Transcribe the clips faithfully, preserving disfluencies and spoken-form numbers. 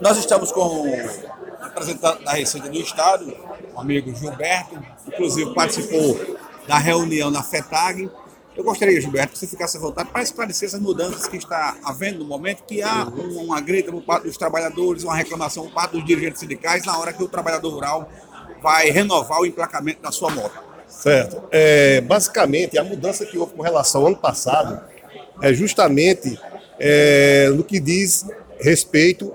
Nós estamos com o representante da Receita do Estado, o amigo Gilberto, inclusive participou da reunião na FETAG. Eu gostaria, Gilberto, que você ficasse à vontade para esclarecer essas mudanças que está havendo no momento, que há uma grita por parte dos trabalhadores, uma reclamação por parte dos dirigentes sindicais na hora que o trabalhador rural vai renovar o emplacamento da sua moto. Certo. É, basicamente, a mudança que houve com relação ao ano passado é justamente é, no que diz respeito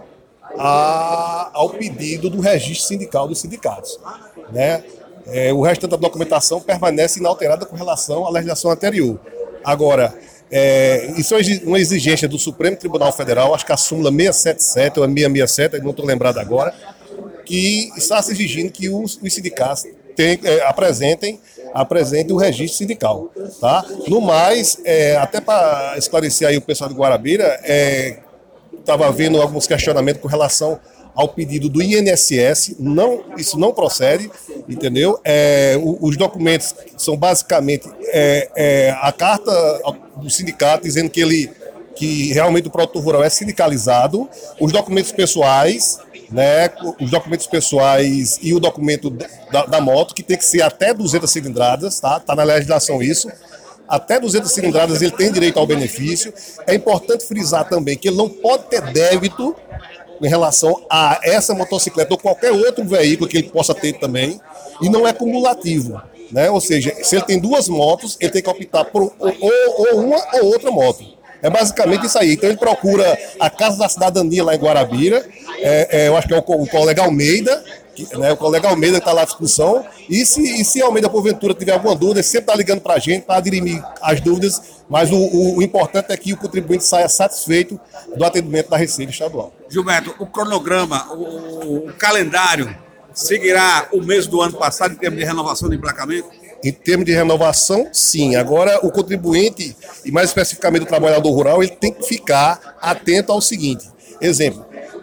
a, ao pedido do registro sindical dos sindicatos, né? É, o restante da documentação permanece inalterada com relação à legislação anterior. Agora, é, isso é uma exigência do Supremo Tribunal Federal, acho que a súmula seiscentos e sessenta e sete ou a seiscentos e sessenta e sete, não estou lembrado agora, que está se exigindo que os, os sindicatos tem, é, apresentem, apresentem o registro sindical. Tá? No mais, é, até para esclarecer aí o pessoal de Guarabira, estava é, vendo alguns questionamentos com relação ao pedido do I N S S, não, isso não procede, entendeu? É, os documentos são basicamente é, é, a carta do sindicato dizendo que, ele, que realmente o produtor rural é sindicalizado, os documentos pessoais, né, os documentos pessoais e o documento da, da moto, que tem que ser até duzentas cilindradas, tá? Tá na legislação isso. Até duzentas cilindradas ele tem direito ao benefício. É importante frisar também que ele não pode ter débito em relação a essa motocicleta ou qualquer outro veículo que ele possa ter também, e não é cumulativo, né? Ou seja, se ele tem duas motos, ele tem que optar por ou, ou, ou uma ou outra moto. É basicamente isso aí. Então ele procura a Casa da Cidadania lá em Guarabira, é, é, eu acho que é o, o colega Almeida, que, né, o colega Almeida que está lá à discussão, e se, e se Almeida porventura tiver alguma dúvida, ele sempre está ligando para a gente para dirimir as dúvidas, mas o, o, o importante é que o contribuinte saia satisfeito do atendimento da Receita Estadual. Gilberto, o cronograma, o, o calendário seguirá o mês do ano passado em termos de renovação do emplacamento? Em termos de renovação, sim. Agora, o contribuinte, e mais especificamente o trabalhador rural, ele tem que ficar atento ao seguinte. Exemplo,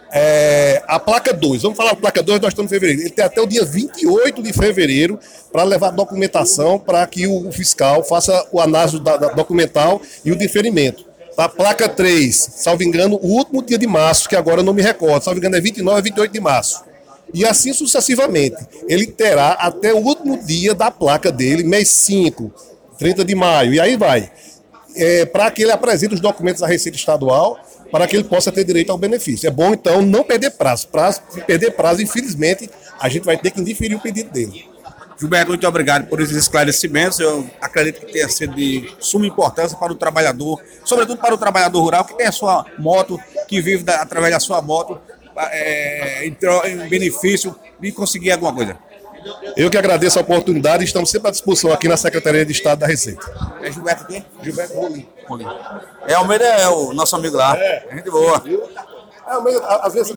é, a placa dois, vamos falar da placa dois, nós estamos em fevereiro. Ele tem até o dia vinte e oito de fevereiro para levar documentação para que o fiscal faça o análise da, da documental e o diferimento. A placa três, salvo engano, o último dia de março, que agora eu não me recordo, salvo engano é vinte e nove a vinte e oito de março. E assim sucessivamente. Ele terá até o último dia da placa dele, mês cinco, trinta de maio, e aí vai. É, para que ele apresente os documentos à Receita Estadual, para que ele possa ter direito ao benefício. É bom, então, não perder prazo. prazo se perder prazo, infelizmente, a gente vai ter que indeferir o pedido dele. Gilberto, muito obrigado por esses esclarecimentos. Eu acredito que tenha sido de suma importância para o trabalhador, sobretudo para o trabalhador rural, que tem a sua moto, que vive da, através da sua moto, É, em, em benefício de conseguir alguma coisa. Eu que agradeço a oportunidade e estamos sempre à disposição aqui na Secretaria de Estado da Receita. É Gilberto quem? Gilberto Rolim. É, Almeida é o nosso amigo lá. É. Gente boa. É, Almeida, às vezes